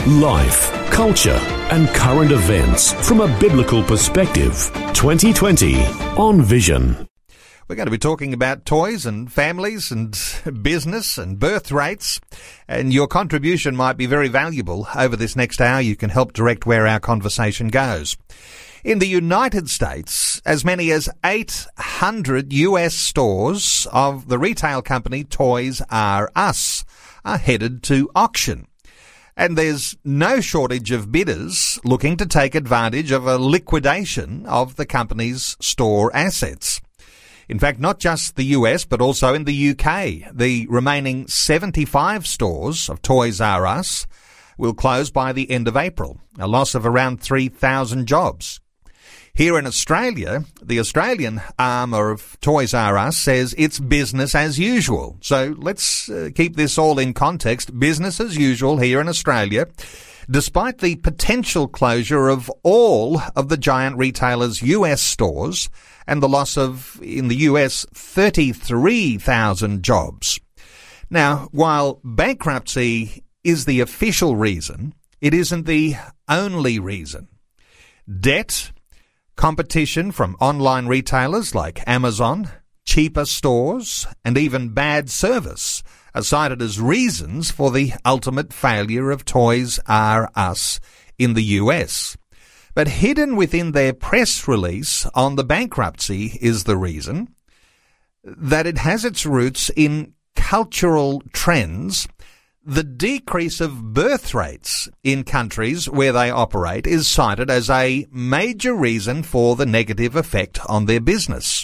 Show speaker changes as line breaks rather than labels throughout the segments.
Life, culture, and current events from a biblical perspective. 2020 on Vision.
We're going to be talking about toys and families and business and birth rates, and your contribution might be very valuable. Over this next hour, you can help direct where our conversation goes. In the United States, as many as 800 US stores of the retail company Toys R Us are headed to auction. And there's no shortage of bidders looking to take advantage of a liquidation of the company's store assets. In fact, not just the US, but also in the UK. The remaining 75 stores of Toys R Us will close by the end of April, a loss of around 3,000 jobs. Here in Australia, the Australian arm of Toys R Us says it's business as usual. So let's keep this all in context. Business as usual here in Australia, despite the potential closure of all of the giant retailers' US stores and the loss of, in the US, 33,000 jobs. Now, while bankruptcy is the official reason, it isn't the only reason. Debt, competition from online retailers like Amazon, cheaper stores, and even bad service are cited as reasons for the ultimate failure of Toys R Us in the US. But hidden within their press release on the bankruptcy is the reason that it has its roots in cultural trends. The decrease of birth rates in countries where they operate is cited as a major reason for the negative effect on their business.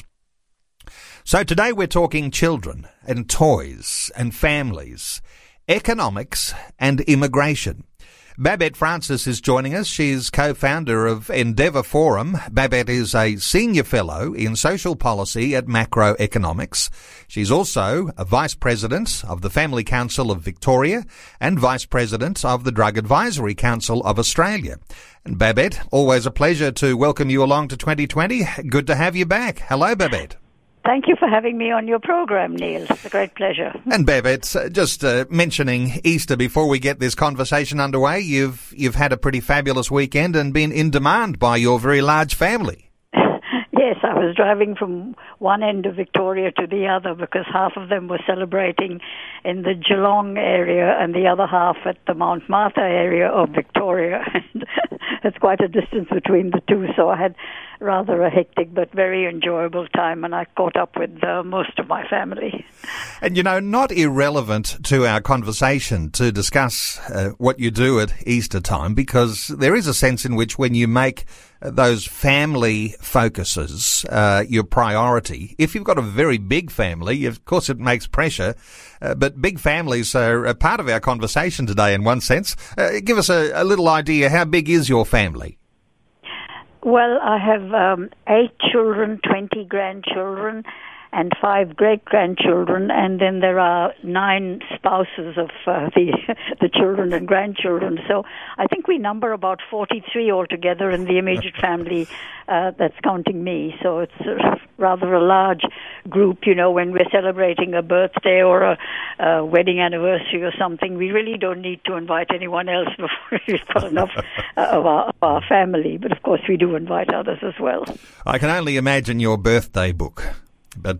So today we're talking children and toys and families, economics and immigration. Babette Francis is joining us. She's co-founder of Endeavour Forum. Babette is a senior fellow in social policy at Macroeconomics. She's also a vice president of the Family Council of Victoria and vice president of the Drug Advisory Council of Australia. And Babette, always a pleasure to welcome you along to 2020. Good to have you back. Hello, Babette.
Thank you for having me on your program, Neil. It's a great pleasure.
And Babette, just mentioning Easter before we get this conversation underway, you've had a pretty fabulous weekend and been in demand by your very large family.
Yes, I was driving from one end of Victoria to the other because half of them were celebrating in the Geelong area and the other half at the Mount Martha area of Victoria. It's quite a distance between the two, so I had rather a hectic but very enjoyable time, and I caught up with most of my family.
And, not irrelevant to our conversation to discuss what you do at Easter time, because there is a sense in which when you make those family focuses your priority, if you've got a very big family, of course it makes pressure, but big families are a part of our conversation today in one sense. Give us a little idea, how big is your family?
Well, I have 8 children, 20 grandchildren, and 5 great-grandchildren, and then there are 9 spouses of the children and grandchildren. So I think we number about 43 altogether in the immediate family that's counting me. So it's rather a large group, when we're celebrating a birthday or a wedding anniversary or something. We really don't need to invite anyone else before we've got enough of our family. But, of course, we do invite others as well.
I can only imagine your birthday book. But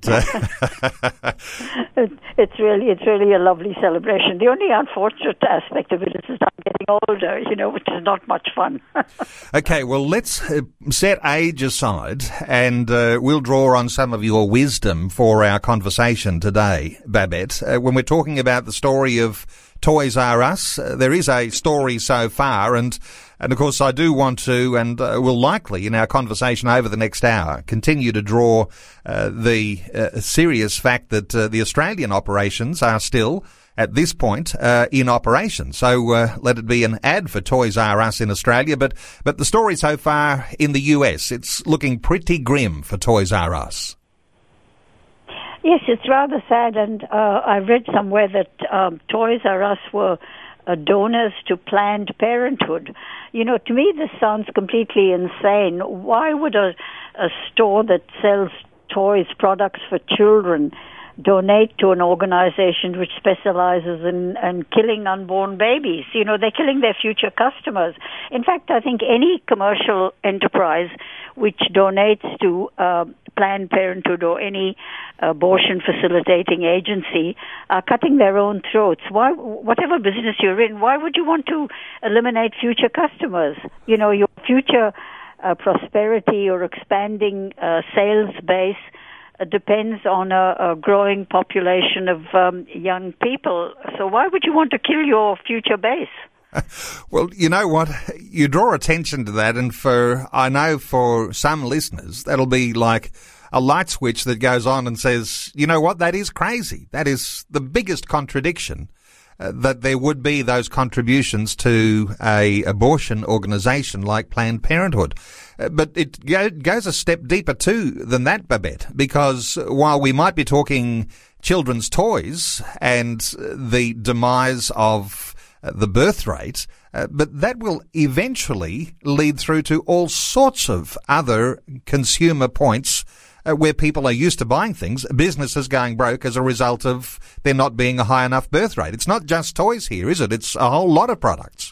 it's really a lovely celebration. The only unfortunate aspect of it is that I'm getting older, which is not much fun.
Okay, well, let's set age aside, and we'll draw on some of your wisdom for our conversation today, Babette. When we're talking about the story of Toys R Us, there is a story so far, and of course I do want to, and will likely in our conversation over the next hour, continue to draw the serious fact that the Australian operations are still, at this point, in operation. So let it be an ad for Toys R Us in Australia, but the story so far in the US, it's looking pretty grim for Toys R Us.
Yes, it's rather sad, and I read somewhere that Toys R Us were donors to Planned Parenthood. To me this sounds completely insane. Why would a store that sells toys, products for children, donate to an organization which specializes in killing unborn babies. You know, they're killing their future customers. In fact, I think any commercial enterprise which donates to Planned Parenthood or any abortion facilitating agency are cutting their own throats. Why, whatever business you're in, why would you want to eliminate future customers? You know, your future prosperity or expanding sales base depends on a growing population of young people. So why would you want to kill your future base?
Well, you know what? You draw attention to that, and I know for some listeners, that'll be like a light switch that goes on and says, you know what? That is crazy. That is the biggest contradiction, that there would be those contributions to a abortion organisation like Planned Parenthood. But it goes a step deeper too than that, Babette, because while we might be talking children's toys and the demise of the birth rate, but that will eventually lead through to all sorts of other consumer points where people are used to buying things, businesses going broke as a result of there not being a high enough birth rate. It's not just toys here, is it? It's a whole lot of products.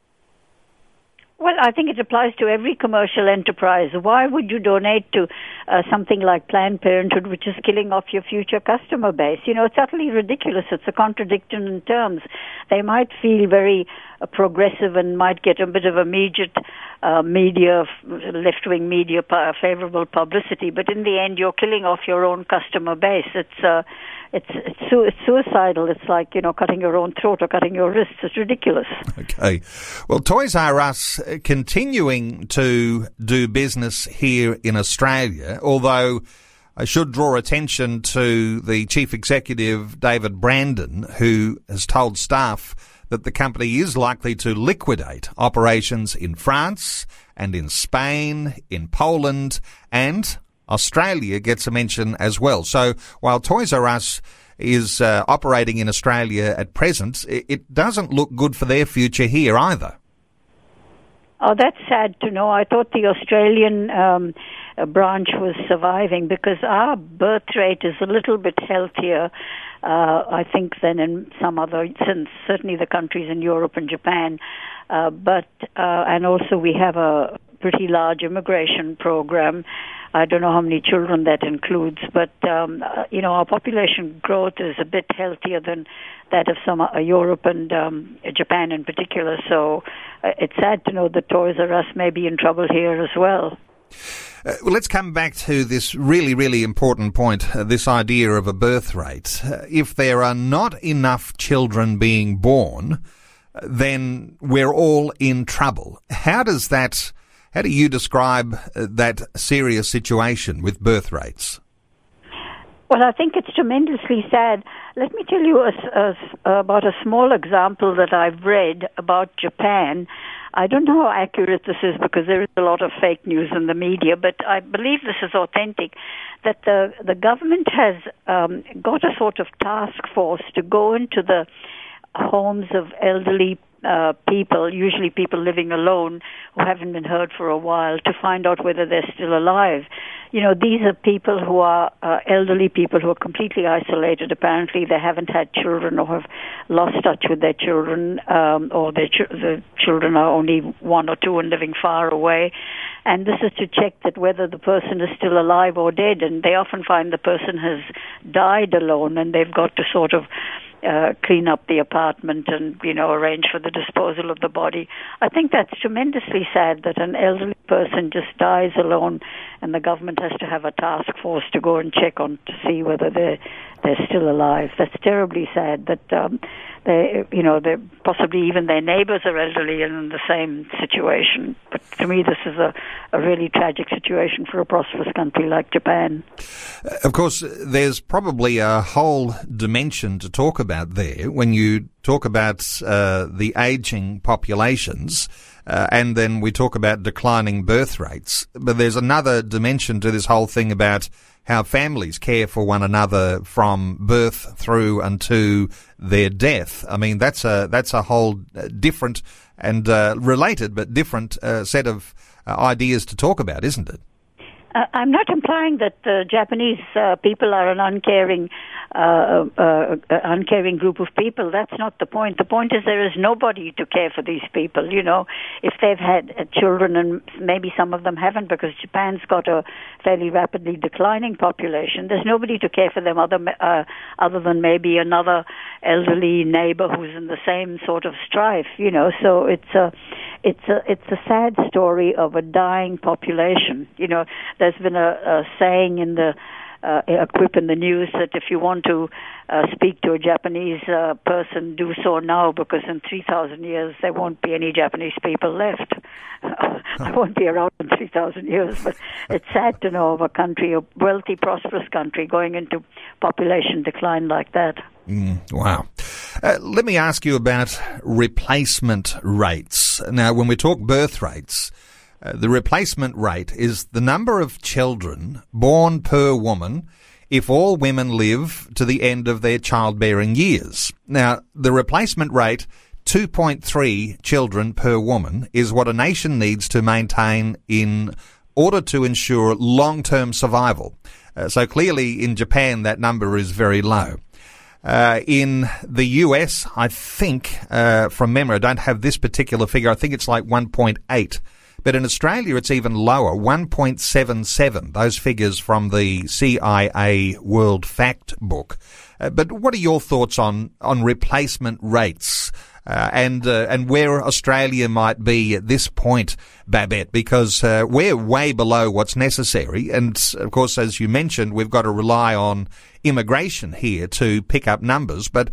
Well, I think it applies to every commercial enterprise. Why would you donate to something like Planned Parenthood, which is killing off your future customer base? You know, it's utterly ridiculous. It's a contradiction in terms. They might feel very progressive and might get a bit of immediate left-wing media favorable publicity, but in the end, you're killing off your own customer base. It's suicidal. It's like, you know, cutting your own throat or cutting your wrists. It's ridiculous.
Okay. Well, Toys R Us continuing to do business here in Australia, although I should draw attention to the Chief Executive, David Brandon, who has told staff that the company is likely to liquidate operations in France and in Spain, in Poland, and Australia gets a mention as well. So while Toys R Us is operating in Australia at present, it doesn't look good for their future here either.
Oh, that's sad to know. I thought the Australian branch was surviving because our birth rate is a little bit healthier, I think, than in some other, certainly the countries in Europe and Japan. And also we have a pretty large immigration program. I don't know how many children that includes, but, you know, our population growth is a bit healthier than that of some Europe and Japan in particular. So it's sad to know that Toys R Us may be in trouble here as well.
Well, let's come back to this really, really important point, this idea of a birth rate. If there are not enough children being born, then we're all in trouble. How do you describe that serious situation with birth rates?
Well, I think it's tremendously sad. Let me tell you about a small example that I've read about Japan. I don't know how accurate this is because there is a lot of fake news in the media, but I believe this is authentic, that the government has got a sort of task force to go into the homes of elderly people, usually people living alone who haven't been heard for a while, to find out whether they're still alive. You know, these are people who are elderly people who are completely isolated. Apparently, they haven't had children or have lost touch with their children, or the children are only one or two and living far away. And this is to check that whether the person is still alive or dead. And they often find the person has died alone, and they've got to sort of clean up the apartment and, you know, arrange for the disposal of the body. I think that's tremendously sad that an elderly person just dies alone and the government has to have a task force to go and check on to see whether they're still alive. That's terribly sad that they possibly even their neighbors are elderly and in the same situation. But to me, this is a really tragic situation for a prosperous country like Japan.
Of course, there's probably a whole dimension to talk about there when you talk about the aging populations, and then we talk about declining birth rates. But there's another dimension to this whole thing about how families care for one another from birth through unto their death. I mean, that's a whole different and related but different set of ideas to talk about, isn't it?
I'm not implying that the Japanese people are an uncaring group of people. That's not the point. The point is there is nobody to care for these people. You know, if they've had children, and maybe some of them haven't, because Japan's got a fairly rapidly declining population. There's nobody to care for them other than maybe another elderly neighbor who's in the same sort of strife. You know, so it's a sad story of a dying population. You know, there's been a saying in the a quip in the news that if you want to speak to a Japanese person, do so now, because in 3,000 years there won't be any Japanese people left. I won't be around in 3,000 years, but it's sad to know of a country, a wealthy, prosperous country, going into population decline like that.
Wow. Let me ask you about replacement rates. Now, when we talk birth rates, the replacement rate is the number of children born per woman if all women live to the end of their childbearing years. Now, the replacement rate, 2.3 children per woman, is what a nation needs to maintain in order to ensure long-term survival. So clearly in Japan that number is very low. In the US, I think, from memory, I don't have this particular figure, I think it's like 1.8. But in Australia, it's even lower, 1.77, those figures from the CIA World Fact Book. But what are your thoughts on replacement rates and where Australia might be at this point, Babette? Because we're way below what's necessary. And, of course, as you mentioned, we've got to rely on immigration here to pick up numbers. But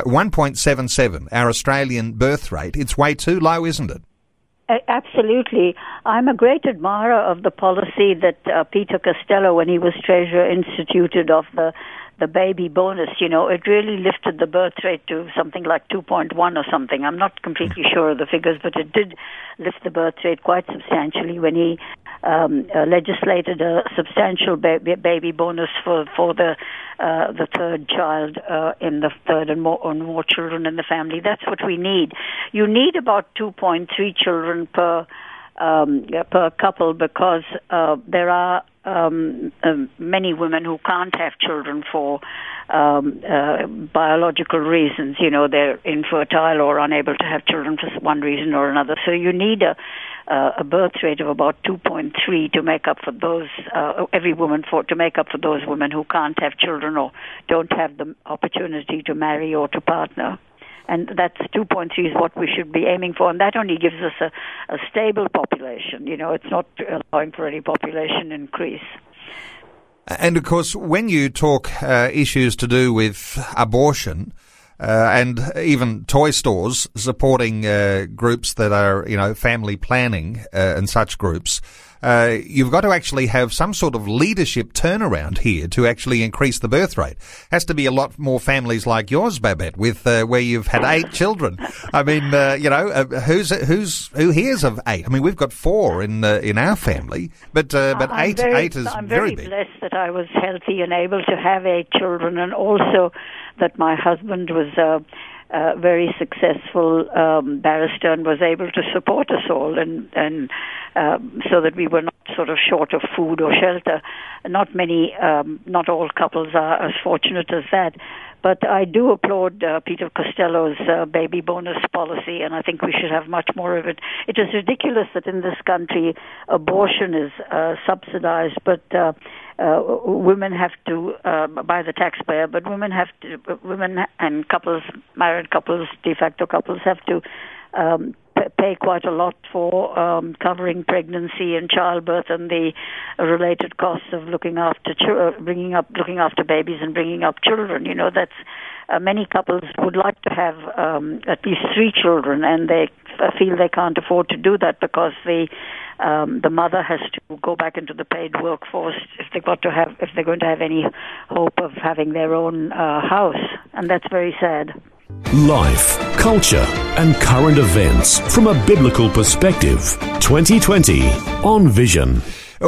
1.77, our Australian birth rate, it's way too low, isn't it?
Absolutely. I'm a great admirer of the policy that Peter Costello, when he was Treasurer, instituted of the baby bonus. You know, it really lifted the birth rate to something like 2.1 or something. I'm not completely sure of the figures, but it did lift the birth rate quite substantially when he legislated a substantial baby bonus for the third child in the third and more children in the family. That's what we need. You need about 2.3 children per couple, because there are many women who can't have children for biological reasons. You know, they're infertile or unable to have children for one reason or another. So you need a birth rate of about 2.3 to make up for those to make up for those women who can't have children or don't have the opportunity to marry or to partner. And that's 2.3 is what we should be aiming for, and that only gives us a stable population. You know, it's not allowing for any population increase.
And of course, when you talk issues to do with abortion, and even toy stores supporting groups that are, you know, family planning and such groups, you've got to actually have some sort of leadership turnaround here to actually increase the birth rate. Has to be a lot more families like yours, Babette, with where you've had 8 children. I mean, who hears of 8? I mean, we've got 4 in our family, but 8 is
I'm
very
big.
big.
Blessed that I was healthy and able to have 8 children, and also that my husband was a very successful barrister and was able to support us all, and so that we were not sort of short of food or shelter. Not all couples are as fortunate as that. But I do applaud Peter Costello's baby bonus policy, and I think we should have much more of it. It is ridiculous that in this country abortion is subsidized, but women have to by the taxpayer. But women and couples, married couples, de facto couples, have to pay quite a lot for covering pregnancy and childbirth and the related costs of looking after babies and bringing up children. You know, that's many couples would like to have at least 3 children, and they feel they can't afford to do that because the mother has to go back into the paid workforce if they're going to have any hope of having their own house, and that's very sad.
Life, culture, and current events from a biblical perspective. 2020 on Vision.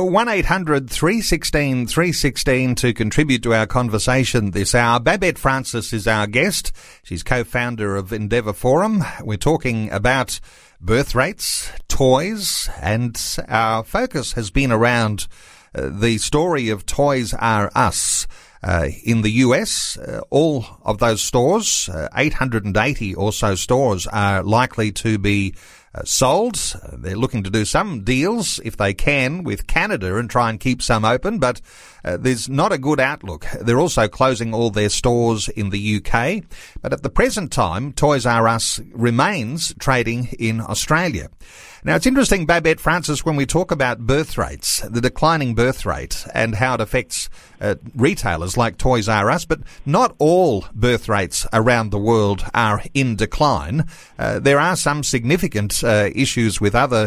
1-800-316-316 to contribute to our conversation this hour. Babette Francis is our guest. She's co-founder of Endeavour Forum. We're talking about birth rates, toys, and our focus has been around the story of Toys R Us. In the US, all of those stores, 880 or so stores, are likely to be sold. They're looking to do some deals, if they can, with Canada and try and keep some open, but there's not a good outlook. They're also closing all their stores in the UK, but at the present time, Toys R Us remains trading in Australia. Now, it's interesting, Babette Francis, when we talk about birth rates, the declining birth rate and how it affects retailers like Toys R Us, but not all birth rates around the world are in decline. There are some significant issues with other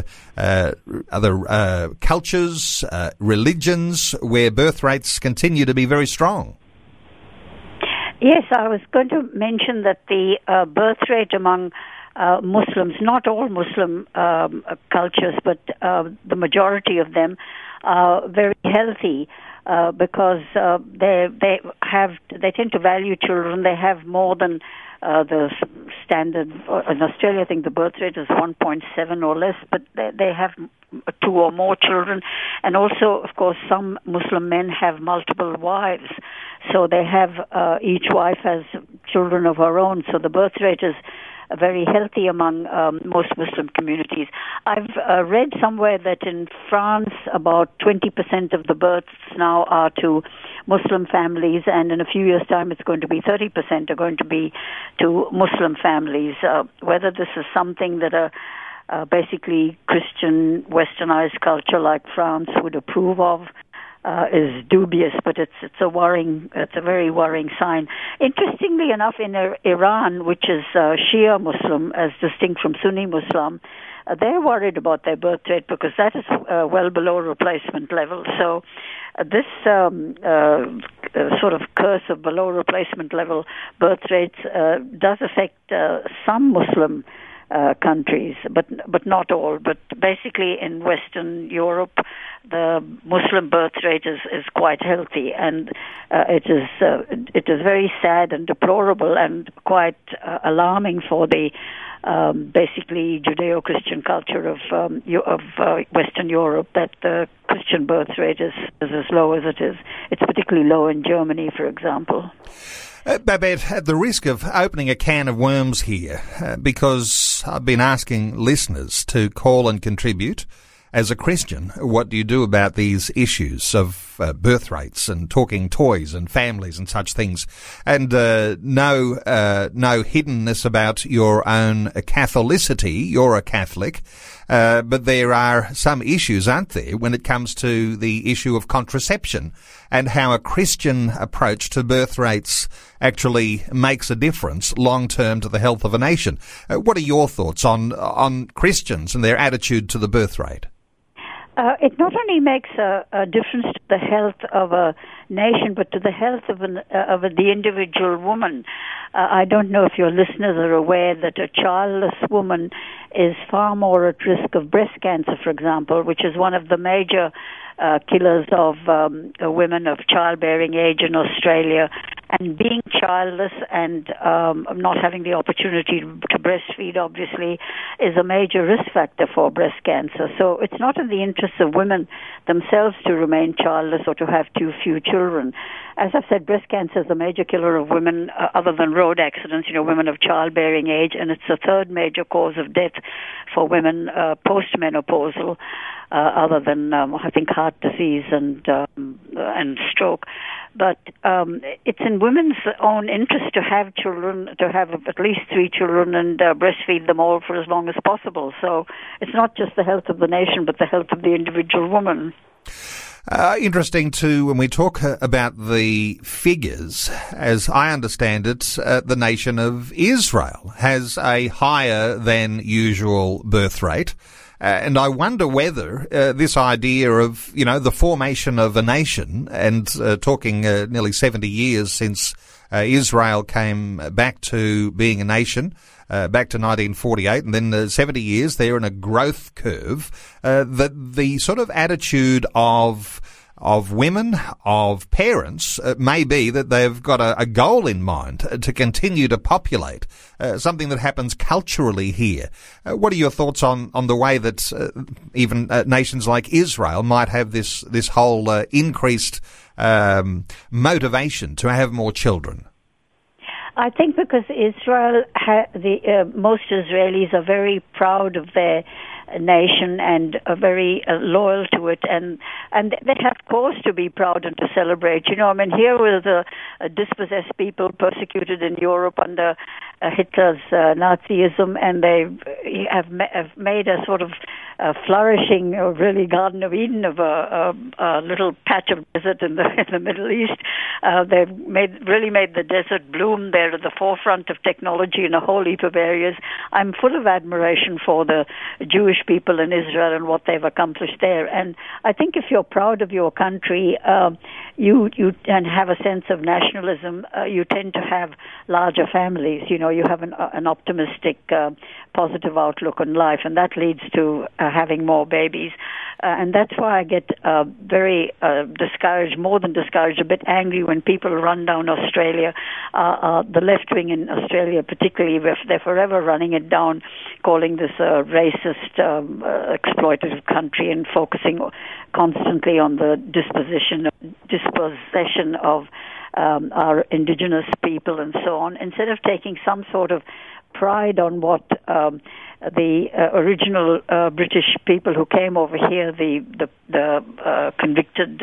cultures, religions, where birth rates continue to be very strong.
Yes, I was going to mention that the birth rate among Muslims, not all Muslim cultures, but the majority of them are very healthy because they tend to value children. They have more than the standard. In Australia, I think the birth rate is 1.7 or less, but they have 2 or more children. And also, of course, some Muslim men have multiple wives. So they have, each wife has children of her own. So the birth rate is very healthy among most Muslim communities. I've read somewhere that in France about 20% of the births now are to Muslim families, and in a few years' time it's going to be 30% are going to be to Muslim families. Whether this is something that a basically Christian westernized culture like France would approve of is dubious, but it's a very worrying sign. Interestingly enough, in Iran, which is Shia Muslim as distinct from Sunni Muslim, they're worried about their birth rate because that is well below replacement level. So this sort of curse of below replacement level birth rates does affect some Muslim countries, but not all. But basically, in Western Europe, the Muslim birth rate is quite healthy, and it is very sad and deplorable and quite alarming for the basically Judeo-Christian culture of Western Europe that the Christian birth rate is as low as it is. It's particularly low in Germany, for example.
Babette, at the risk of opening a can of worms here, because I've been asking listeners to call and contribute, as a Christian, what do you do about these issues of birth rates and talking toys and families and such things? And no hiddenness about your own Catholicity. You're a Catholic. But there are some issues, aren't there, when it comes to the issue of contraception and how a Christian approach to birth rates actually makes a difference long term to the health of a nation. What are your thoughts on Christians and their attitude to the birth rate?
It not only makes a difference to the health of a nation, but to the health of the individual woman. I don't know if your listeners are aware that a childless woman is far more at risk of breast cancer, for example, which is one of the major killers of women of childbearing age in Australia. And being childless and not having the opportunity to breastfeed, obviously, is a major risk factor for breast cancer. So it's not in the interests of women themselves to remain childless or to have too few children. As I've said, breast cancer is a major killer of women, other than road accidents, women of childbearing age, and it's the third major cause of death for women postmenopausal, other than, I think, heart disease and stroke. But it's in women's own interest to have children, to have at least 3 children and breastfeed them all for as long as possible. So it's not just the health of the nation, but the health of the individual woman.
Interesting too, when we talk about the figures, as I understand it, the nation of Israel has a higher than usual birth rate. And I wonder whether this idea of, the formation of a nation and talking nearly 70 years since Israel came back to being a nation, back to 1948, and then 70 years, they're in a growth curve, that the sort of attitude of of women, of parents, may be that they've got a goal in mind to continue to populate, something that happens culturally here. What are your thoughts on the way that even nations like Israel might have this whole increased motivation to have more children?
I think because Israel, most Israelis are very proud of their nation and are very loyal to it, and they have cause to be proud and to celebrate. You know, I mean, here were the dispossessed people persecuted in Europe under Hitler's Nazism, and they have made a sort of flourishing, really Garden of Eden of a little patch of desert in the Middle East. They've really made the desert bloom. They're at the forefront of technology in a whole heap of areas. I'm full of admiration for the Jewish people in Israel and what they've accomplished there. And I think if you're proud of your country, you and have a sense of nationalism, you tend to have larger families. You know, you have an optimistic, positive outlook on life, and that leads to having more babies. And that's why I get very discouraged, more than discouraged, a bit angry when people run down Australia, the left wing in Australia particularly, they're forever running it down, calling this a racist, exploitative country and focusing constantly on the dispossession of our indigenous people and so on, instead of taking some sort of pride on what the original British people who came over here, the convicted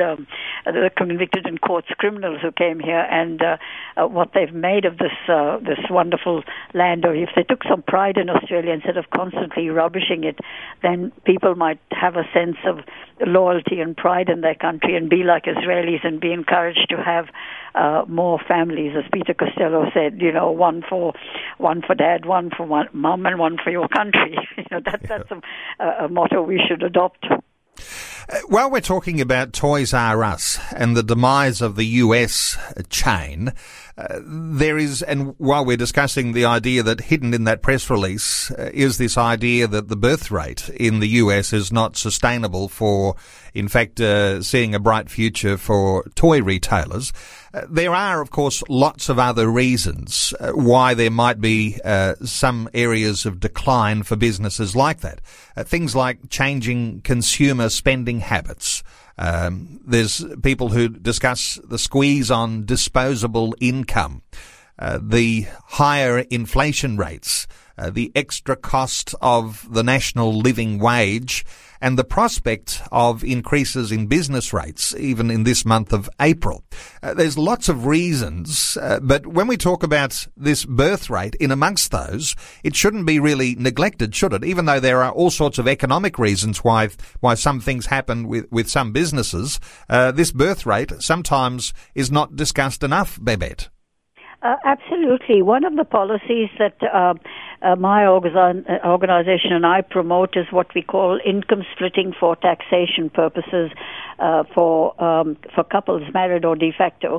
in courts criminals who came here, and what they've made of this wonderful land. Or if they took some pride in Australia instead of constantly rubbishing it, then people might have a sense of loyalty and pride in their country and be like Israelis and be encouraged to have more families, as Peter Costello said. You know, one for dad, one for mom, and one for your country. You know, that's a motto we should adopt.
While we're talking about Toys R Us and the demise of the US chain, there is, and while we're discussing the idea that hidden in that press release is this idea that the birth rate in the US is not sustainable for, in fact, seeing a bright future for toy retailers. There are, of course, lots of other reasons why there might be some areas of decline for businesses like that. Things like changing consumer spending habits. There's people who discuss the squeeze on disposable income, the higher inflation rates, the extra cost of the national living wage, and the prospect of increases in business rates, even in this month of April. There's lots of reasons, but when we talk about this birth rate, in amongst those, it shouldn't be really neglected, should it? Even though there are all sorts of economic reasons why some things happen with some businesses, this birth rate sometimes is not discussed enough, Babette.
Absolutely. One of the policies that my organization and I promote is what we call income splitting for taxation purposes for couples, married or de facto.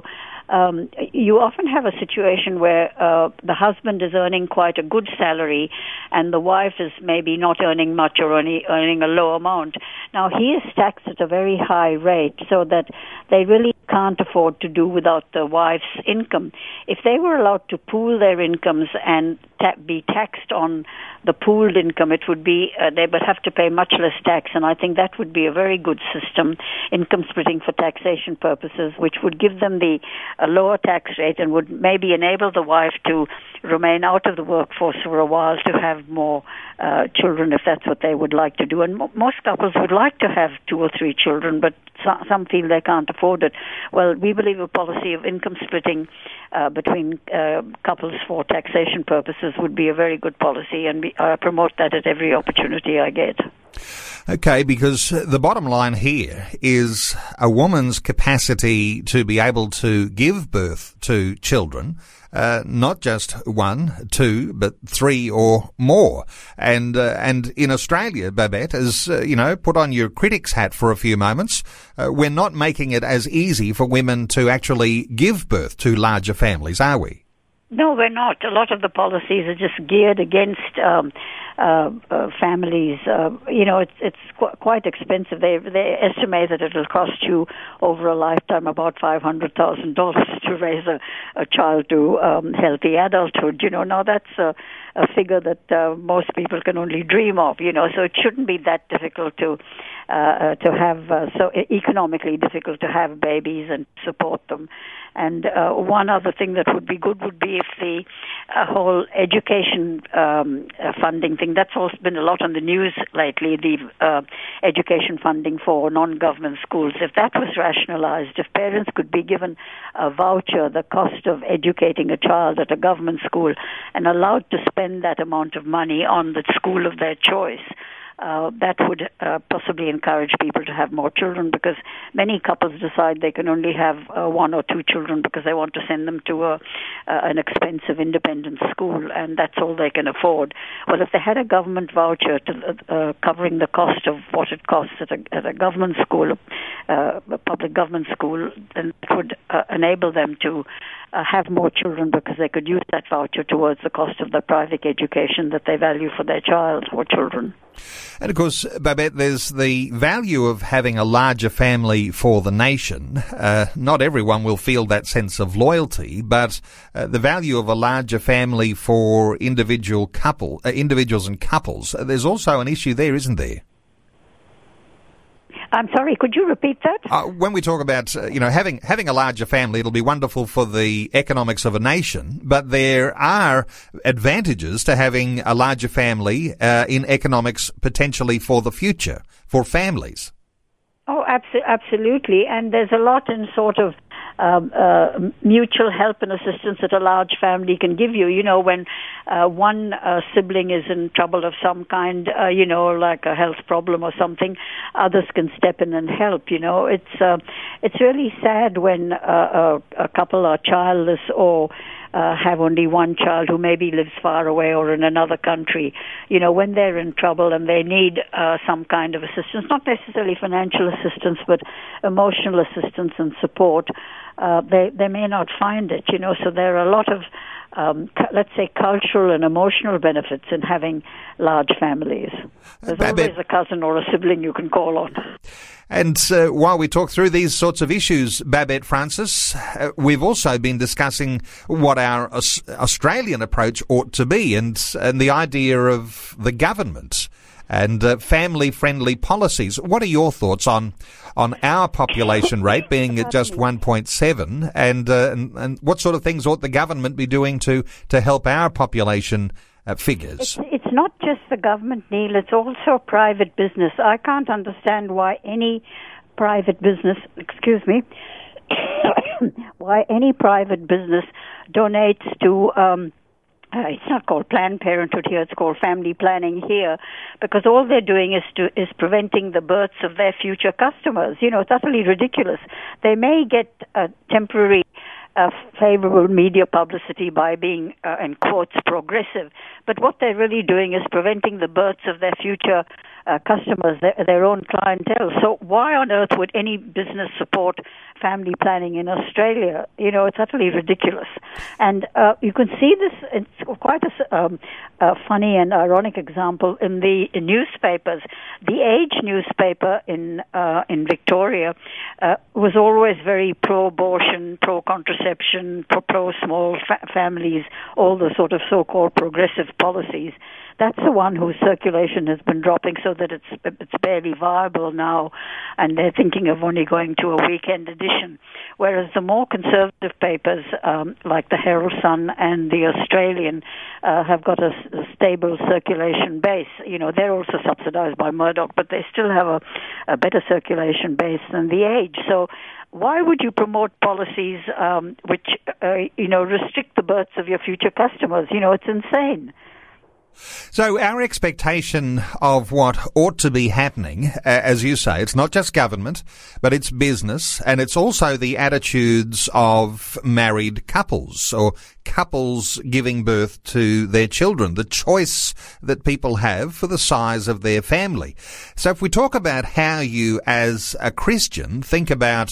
You often have a situation where the husband is earning quite a good salary and the wife is maybe not earning much or only earning a low amount. Now, he is taxed at a very high rate so that they really can't afford to do without the wife's income. If they were allowed to pool their incomes and be taxed on the pooled income, it would be they would have to pay much less tax, and I think that would be a very good system, income splitting for taxation purposes, which would give them a lower tax rate and would maybe enable the wife to remain out of the workforce for a while to have more children if that's what they would like to do. And most couples would like to have 2 or 3 children, but some feel they can't afford it. Well, we believe a policy of income splitting between couples for taxation purposes would be a very good policy, and I promote that at every opportunity I get.
Okay, because the bottom line here is a woman's capacity to be able to give birth to children, not just 1, 2, but 3 or more. And in Australia, Babette, as put on your critic's hat for a few moments, we're not making it as easy for women to actually give birth to larger families, are we?
No, we're not. A lot of the policies are just geared against families. It's quite expensive. They estimate that it'll cost you over a lifetime about $500,000 to raise a child to healthy adulthood. Now that's a figure that most people can only dream of. So it shouldn't be that difficult to have, so economically difficult to have babies and support them. And one other thing that would be good would be if the whole education funding thing, that's also been a lot on the news lately, the education funding for non-government schools. If that was rationalized, if parents could be given a voucher, the cost of educating a child at a government school, and allowed to spend that amount of money on the school of their choice, that would possibly encourage people to have more children, because many couples decide they can only have one or two children because they want to send them to an expensive independent school, and that's all they can afford. Well, if they had a government voucher to covering the cost of what it costs at a government school, a public government school, then it would enable them to have more children, because they could use that voucher towards the cost of the private education that they value for their child or children.
And of course, Babette, there's the value of having a larger family for the nation. Not everyone will feel that sense of loyalty, but the value of a larger family for individuals and couples, there's also an issue there, isn't there?
I'm sorry, could you repeat that?
When we talk about, having a larger family, it'll be wonderful for the economics of a nation, but there are advantages to having a larger family in economics potentially for the future, for families.
Oh, absolutely. And there's a lot in sort of mutual help and assistance that a large family can give you. When one sibling is in trouble of some kind, like a health problem or something, others can step in and help. It's really sad when a couple are childless or have only one child who maybe lives far away or in another country. When they're in trouble and they need some kind of assistance, not necessarily financial assistance, but emotional assistance and support, they may not find it, so there are a lot of, let's say, cultural and emotional benefits in having large families. There's always a cousin or a sibling you can call on.
And while we talk through these sorts of issues, Babette Francis, we've also been discussing what our Australian approach ought to be, and the idea of the government and family-friendly policies. What are your thoughts on our population rate being at just 1.7, and what sort of things ought the government be doing to help our population figures?
It's not just the government, Neil, it's also private business. I can't understand why any private business, why any private business donates to, it's not called Planned Parenthood here, it's called family planning here, because all they're doing is preventing the births of their future customers. It's utterly ridiculous. They may get a temporary favorable media publicity by being, in quotes, progressive. But what they're really doing is preventing the births of their future customers, their own clientele. So why on earth would any business support family planning in Australia? It's utterly ridiculous. And you can see this, it's quite a funny and ironic example in the newspapers. The Age newspaper in Victoria was always very pro-abortion, pro-contraception, pro-small families, all the sort of so-called progressive policies. That's the one whose circulation has been dropping so that it's barely viable now, and they're thinking of only going to a weekend edition. Whereas the more conservative papers, like the Herald Sun and the Australian, have got a stable circulation base. They're also subsidized by Murdoch, but they still have a better circulation base than the Age. So why would you promote policies which restrict the births of your future customers? It's insane.
So our expectation of what ought to be happening, as you say, it's not just government, but it's business, and it's also the attitudes of married couples or couples giving birth to their children, the choice that people have for the size of their family. So if we talk about how you, as a Christian, think about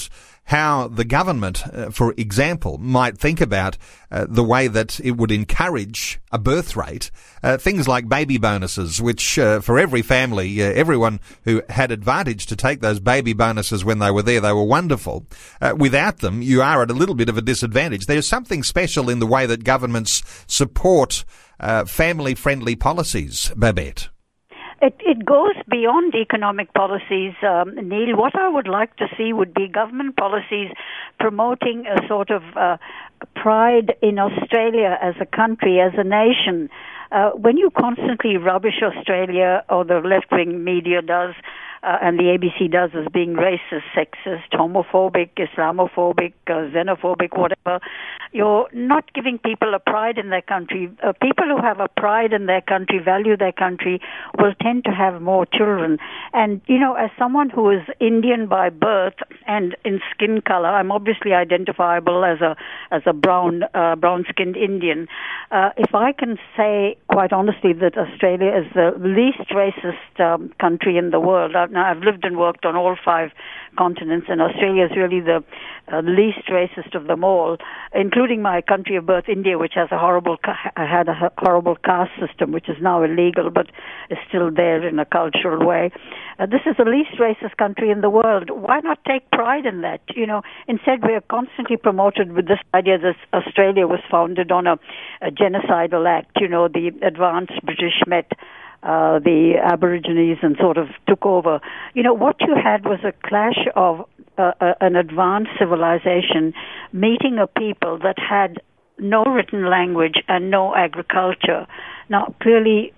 how the government, for example, might think about the way that it would encourage a birth rate, things like baby bonuses, which for every family, everyone who had advantage to take those baby bonuses when they were there, they were wonderful. Without them, you are at a little bit of a disadvantage. There's something special in the way that governments support family-friendly policies, Babette.
It goes beyond economic policies, Neil. What I would like to see would be government policies promoting a sort of pride in Australia as a country, as a nation. When you constantly rubbish Australia, or the left-wing media does, and the ABC does, as being racist, sexist, homophobic, Islamophobic, xenophobic, whatever, you're not giving people a pride in their country. People who have a pride in their country, value their country, will tend to have more children. And, you know, as someone who is Indian by birth and in skin color, I'm obviously identifiable as a brown-skinned Indian. If I can say quite honestly that Australia is the least racist country in the world. Now, I've lived and worked on all 5 continents, and Australia is really the least racist of them all, including my country of birth, India, which has had a horrible caste system, which is now illegal, but is still there in a cultural way. This is the least racist country in the world. Why not take pride in that? You know, instead we are constantly promoted with this idea that Australia was founded on a genocidal act. You know, the advanced British met the Aborigines and sort of took over. You know, what you had was a clash of an advanced civilization meeting a people that had no written language and no agriculture. Now, clearly,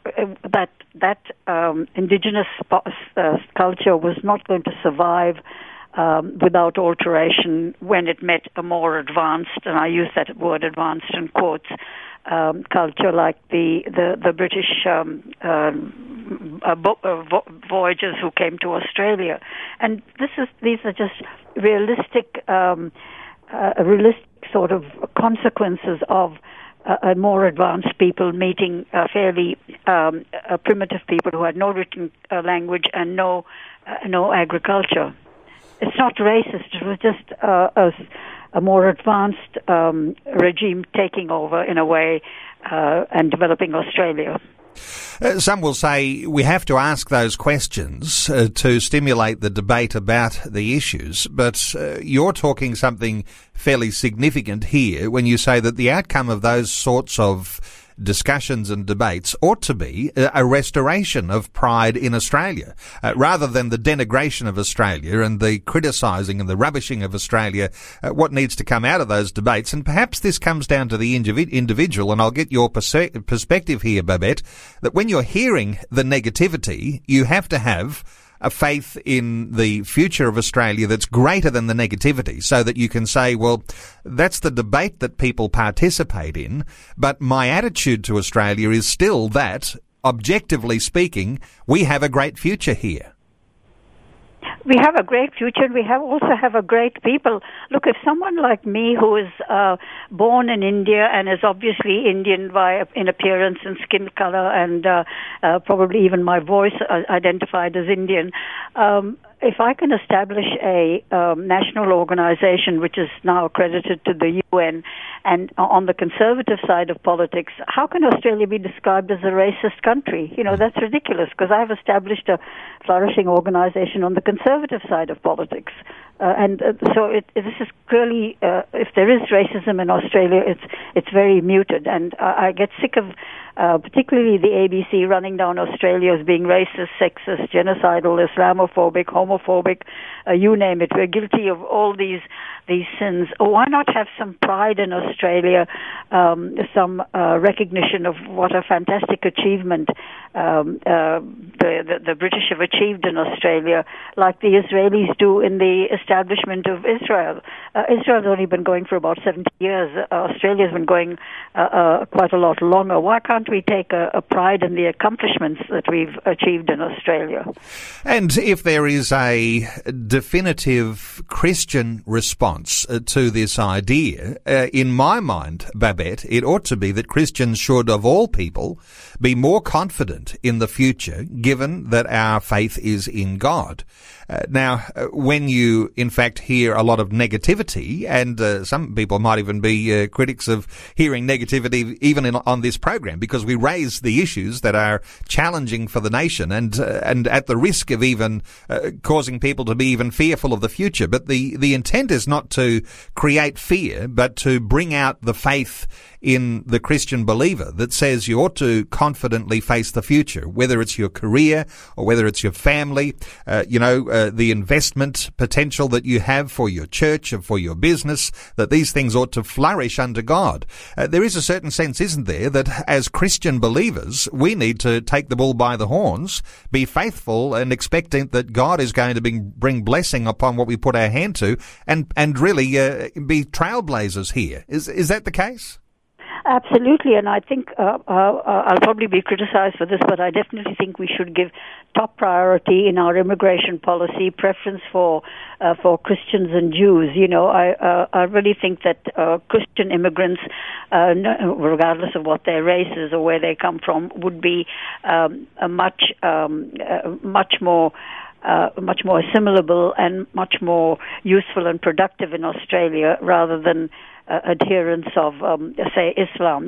that indigenous culture was not going to survive without alteration when it met a more advanced, and I use that word advanced in quotes, culture like the British voyagers who came to Australia. And these are just realistic sort of consequences of a more advanced people meeting fairly primitive people who had no written language and no agriculture. It's not racist. It was just a more advanced regime taking over in a way and developing Australia.
Some will say we have to ask those questions to stimulate the debate about the issues, but you're talking something fairly significant here when you say that the outcome of those sorts of discussions and debates ought to be a restoration of pride in Australia, rather than the denigration of Australia and the criticising and the rubbishing of Australia. What needs to come out of those debates, and perhaps this comes down to the individual, and I'll get your perspective here, Babette, that when you're hearing the negativity, you have to have a faith in the future of Australia that's greater than the negativity, so that you can say, well, that's the debate that people participate in, but my attitude to Australia is still that, objectively speaking, we have a great future here.
We have a great future, and we also have a great people. Look, if someone like me, who is born in India and is obviously Indian in appearance and skin color, and probably even my voice identified as Indian, if I can establish a national organization which is now accredited to the UN, and on the conservative side of politics, how can Australia be described as a racist country? You know, that's ridiculous, because I've established a flourishing organization on the conservative side of politics. So this is clearly, if there is racism in Australia, it's very muted. And I get sick of particularly the ABC running down Australia as being racist, sexist, genocidal, Islamophobic, homophobic, you name it. We're guilty of all these sins. Why not have some pride in Australia, some recognition of what a fantastic achievement the British have achieved in Australia, like the Israelis do in the establishment of Israel. Israel's only been going for about 70 years. Australia's been going quite a lot longer. Why can't we take a pride in the accomplishments that we've achieved in Australia?
And if there is a definitive Christian response to this idea, in my mind, Babette, it ought to be that Christians should, of all people, be more confident in the future, given that our faith is in God. Now, when you, in fact, hear a lot of negativity, and some people might even be critics of hearing negativity even on this program, because we raise the issues that are challenging for the nation and at the risk of even causing people to be even fearful of the future. But the intent is not to create fear, but to bring out the faith in the Christian believer that says you ought to confidently face the future, whether it's your career or whether it's your family, the investment potential that you have for your church and for your business, that these things ought to flourish under God. There is a certain sense, isn't there, that as Christian believers, we need to take the bull by the horns, be faithful and expectant that God is going to bring blessing upon what we put our hand to, and really be trailblazers here. Is that the case?
Absolutely, and I think I'll probably be criticized for this, but I definitely think we should give top priority in our immigration policy preference for Christians and Jews. I really think that Christian immigrants, regardless of what their race is or where they come from, would be much more assimilable and much more useful and productive in Australia rather than adherents of, say, Islam.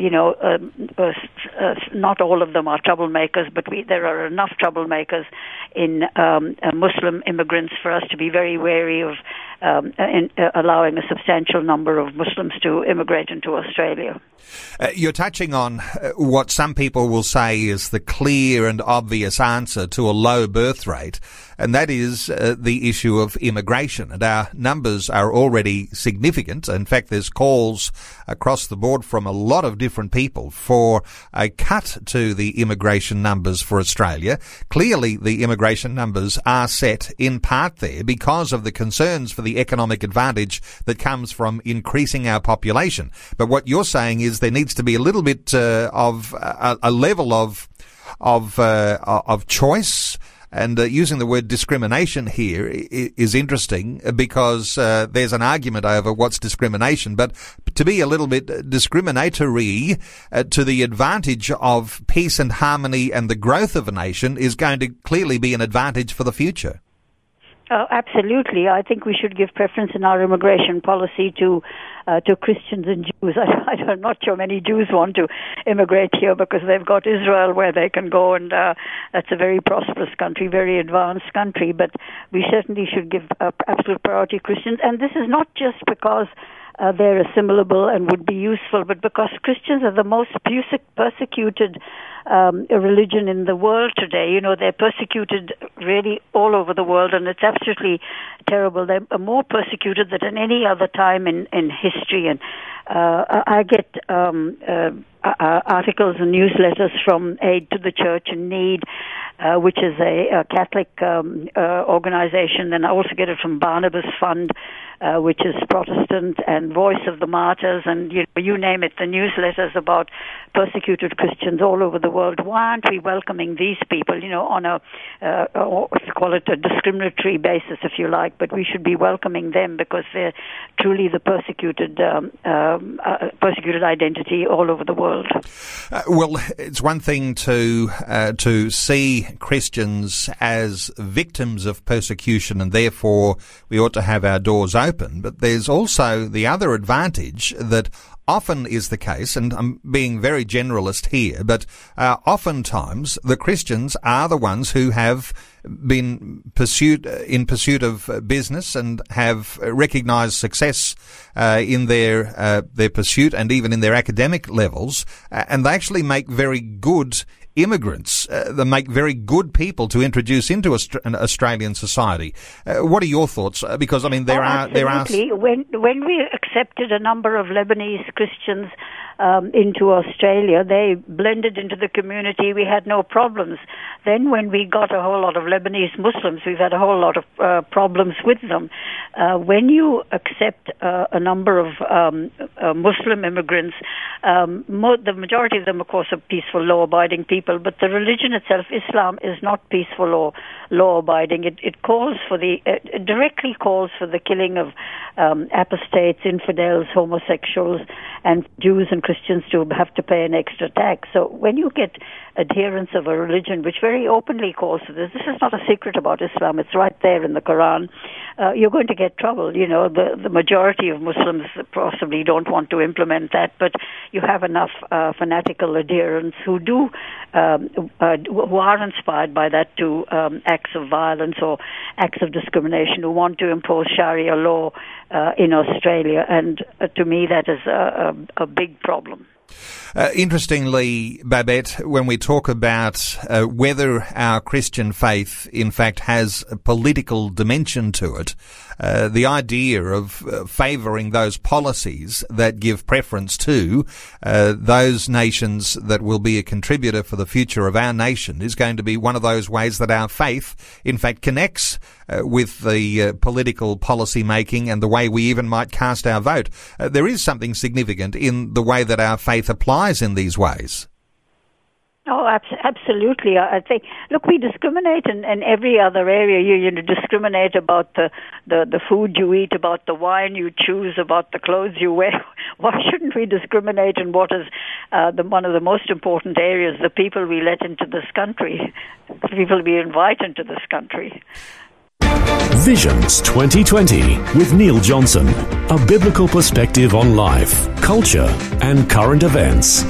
Not all of them are troublemakers, but there are enough troublemakers in Muslim immigrants for us to be very wary of allowing a substantial number of Muslims to immigrate into Australia.
You're touching on what some people will say is the clear and obvious answer to a low birth rate, and that is the issue of immigration. And our numbers are already significant. In fact, there's calls across the board from a lot of different people for a cut to the immigration numbers for Australia. Clearly, the immigration numbers are set in part there because of the concerns for the economic advantage that comes from increasing our population. But what you're saying is there needs to be a little bit of a level of choice. And using the word discrimination here is interesting because there's an argument over what's discrimination, but to be a little bit discriminatory to the advantage of peace and harmony and the growth of a nation is going to clearly be an advantage for the future.
Absolutely. I think we should give preference in our immigration policy to Christians and Jews. I'm not sure many Jews want to immigrate here because they've got Israel where they can go, and that's a very prosperous country, very advanced country. But we certainly should give absolute priority to Christians. And this is not just because they're assimilable and would be useful, but because Christians are the most persecuted religion in the world today. They're persecuted really all over the world, and it's absolutely terrible. They're more persecuted than at any other time in history. And I get articles and newsletters from Aid to the Church in Need, which is a Catholic organization, and I also get it from Barnabas Fund, which is Protestant, and Voice of the Martyrs, and you name it, the newsletters about persecuted Christians all over the world. Why aren't we welcoming these people, on a, call it a discriminatory basis, if you like, but we should be welcoming them because they're truly the persecuted identity all over the world.
Well, it's one thing to see Christians as victims of persecution, and therefore we ought to have our doors open. But there's also the other advantage that often is the case, and I'm being very generalist here, but oftentimes the Christians are the ones who have been in pursuit of business and have recognized success in their pursuit and even in their academic levels, and they actually make very good immigrants. They make very good people to introduce into Australian society. What are your thoughts? Because there are.
When we accepted a number of Lebanese Christians into Australia. They blended into the community. We had no problems. Then when we got a whole lot of Lebanese Muslims, we've had a whole lot of problems with them. When you accept a number of Muslim immigrants, the majority of them, of course, are peaceful, law-abiding people, but the religion itself, Islam, is not peaceful or law-abiding. It calls for it directly calls for the killing of apostates, infidels, homosexuals, and Jews and Christians to have to pay an extra tax. So when you get adherents of a religion which very openly calls for this is not a secret about Islam, it's right there in the Quran, you're going to get trouble. You know, the majority of Muslims possibly don't want to implement that, but you have enough fanatical adherents who do, who are inspired by that to acts of violence or acts of discrimination, who want to impose Sharia law in Australia, and to me that is a big problem.
Interestingly, Babette, when we talk about whether our Christian faith in fact has a political dimension to it, the idea of favouring those policies that give preference to those nations that will be a contributor for the future of our nation is going to be one of those ways that our faith in fact connects with the political policy making and the way we even might cast our vote. There is something significant in the way that our faith applies in these ways.
Oh, absolutely. I think, look, we discriminate in every other area. You discriminate about the food you eat, about the wine you choose, about the clothes you wear. Why shouldn't we discriminate in what is one of the most important areas, the people we let into this country, the people we invite into this country?
Visions 2020 with Neil Johnson. A biblical perspective on life, culture and current events.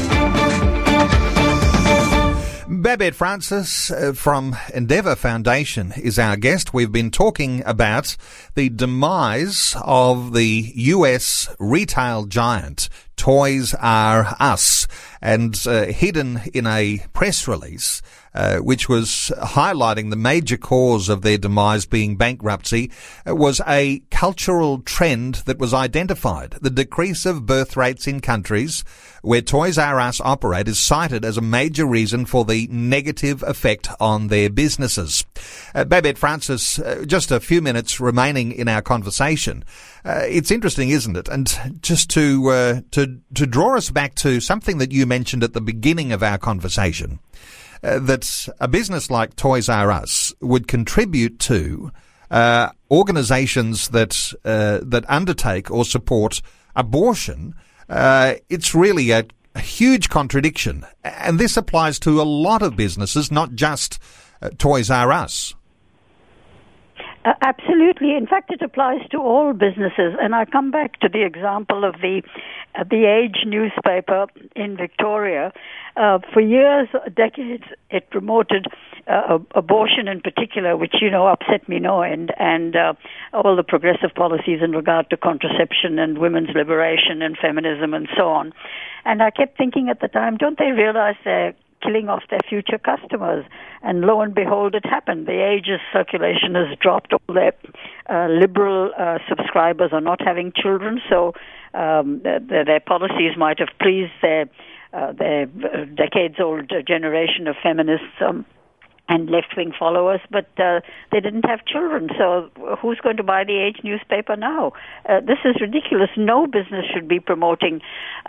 Babette Francis from Endeavour Foundation is our guest. We've been talking about the demise of the US retail giant Toys R Us, and hidden in a press release which was highlighting the major cause of their demise being bankruptcy, was a cultural trend that was identified. The decrease of birth rates in countries where Toys R Us operate is cited as a major reason for the negative effect on their businesses. Babette Francis, just a few minutes remaining in our conversation. It's interesting, isn't it? And just to draw us back to something that you mentioned at the beginning of our conversation, that a business like Toys R Us would contribute to organisations that undertake or support abortion. It's really a huge contradiction, and this applies to a lot of businesses, not just Toys R Us.
Absolutely. In fact, it applies to all businesses. And I come back to the example of the Age newspaper in Victoria. For years, decades, it promoted abortion in particular, which, upset me no end, and all the progressive policies in regard to contraception and women's liberation and feminism and so on. And I kept thinking at the time, don't they realize they're killing off their future customers? And lo and behold, it happened. The Age's circulation has dropped. All their liberal subscribers are not having children, so their policies might have pleased their decades-old generation of feminists and left-wing followers, but they didn't have children. So who's going to buy the Age newspaper now? This is ridiculous. No business should be promoting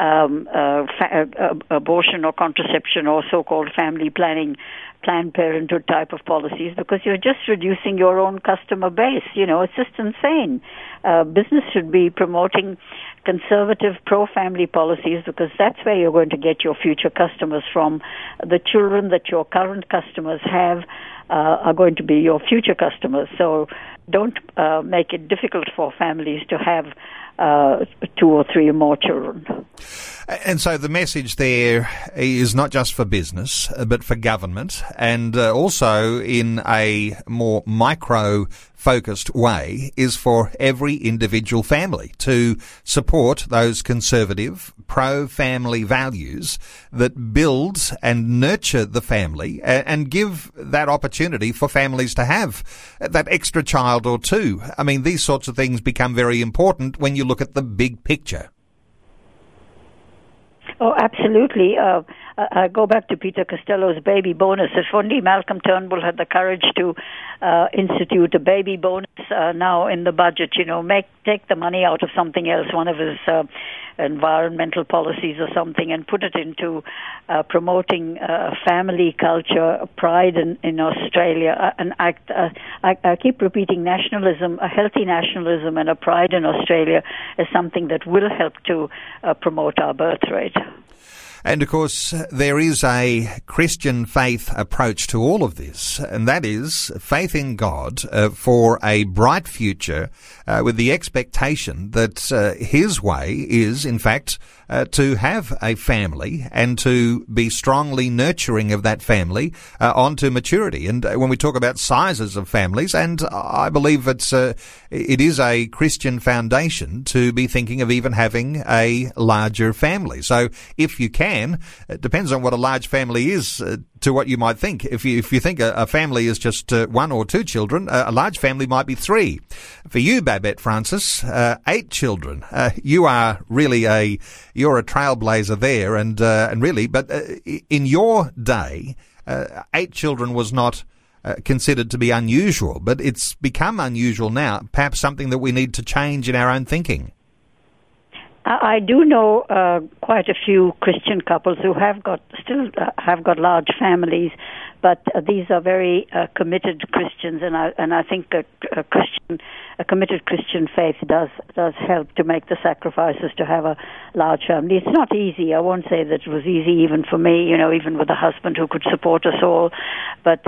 abortion or contraception or so-called family planning, Planned Parenthood type of policies, because you're just reducing your own customer base. It's just insane. Business should be promoting conservative pro-family policies, because that's where you're going to get your future customers from. The children that your current customers have are going to be your future customers. So don't make it difficult for families to have 2 or 3 or more children.
And so the message there is not just for business, but for government, and also in a more micro-focused way is for every individual family to support those conservative, pro-family values that build and nurture the family and give that opportunity for families to have that extra child or 2. I mean, these sorts of things become very important when you look at the big picture.
Oh, absolutely. I go back to Peter Costello's baby bonus. If only Malcolm Turnbull had the courage to institute a baby bonus now in the budget, take the money out of something else, one of his environmental policies or something, and put it into promoting family culture, pride in Australia. And I keep repeating nationalism, a healthy nationalism and a pride in Australia is something that will help to promote our birth rate.
And, of course, there is a Christian faith approach to all of this, and that is faith in God for a bright future with the expectation that His way is, in fact, to have a family and to be strongly nurturing of that family on to maturity. And when we talk about sizes of families, and I believe it is a Christian foundation to be thinking of even having a larger family. So if you can, it depends on what a large family is to what you might think. If you think a family is just one or two children, a large family might be three. For you, Babette Francis, 8 children. You are really you're a trailblazer there, and really, but in your day, 8 children was not considered to be unusual, but it's become unusual now. Perhaps something that we need to change in our own thinking.
I do know quite a few Christian couples who still have got large families, but these are very committed Christians, and I think a committed Christian faith does help to make the sacrifices to have a large family. It's not easy. I won't say that it was easy even for me, even with a husband who could support us all, but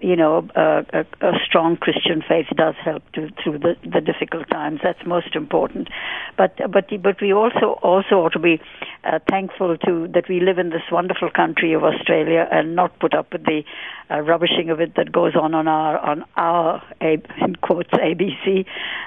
a strong Christian faith does help through the difficult times. That's most important. But we also ought to be thankful that we live in this wonderful country of Australia and not put up with the rubbishing of it that goes on our in quotes ABC.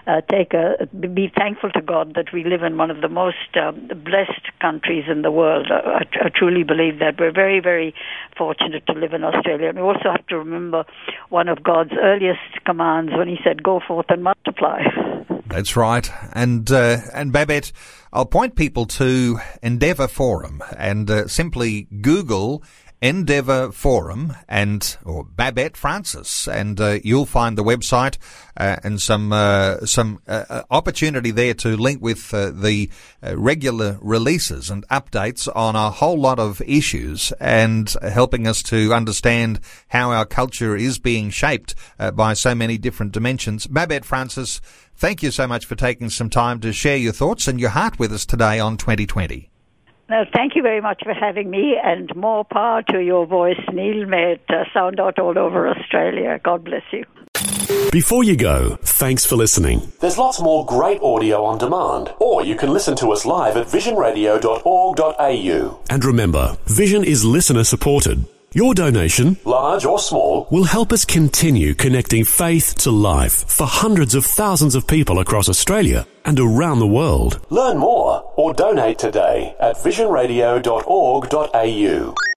Be thankful to God that we live in one of the most blessed countries in the world. I truly believe that we're very, very fortunate to live in Australia. And we also have to remember one of God's earliest commands when He said, "Go forth and multiply."
That's right. And Babette, I'll point people to Endeavour Forum and simply Google Endeavour Forum or Babette Francis, and you'll find the website and some opportunity there to link with the regular releases and updates on a whole lot of issues, and helping us to understand how our culture is being shaped by so many different dimensions. Babette Francis, thank you so much for taking some time to share your thoughts and your heart with us today on 2020.
Well, thank you very much for having me, and more power to your voice, Neil. May it sound out all over Australia. God bless you.
Before you go, thanks for listening.
There's lots more great audio on demand, or you can listen to us live at visionradio.org.au.
And remember, Vision is listener supported. Your donation,
large or small,
will help us continue connecting faith to life for hundreds of thousands of people across Australia and around the world.
Learn more or donate today at visionradio.org.au.